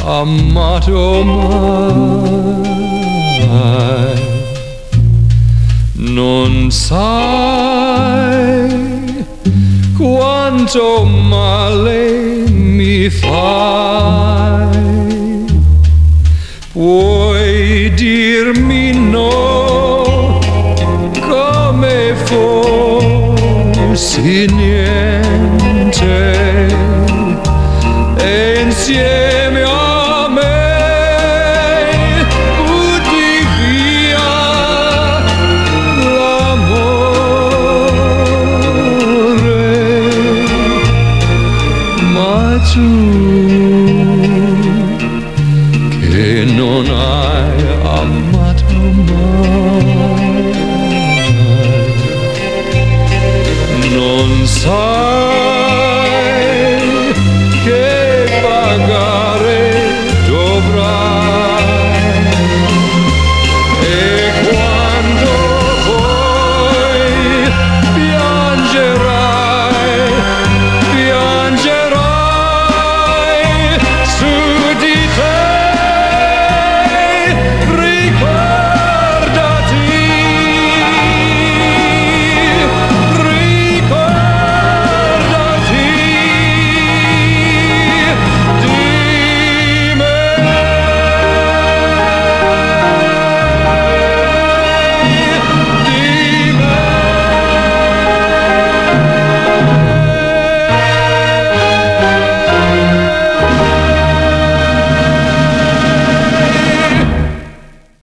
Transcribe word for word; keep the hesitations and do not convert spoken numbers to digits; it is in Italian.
amato mai. Non sai quanto male mi fai. Puoi dirmi no come fossi niente, e insieme a me butti via l'amore, ma tu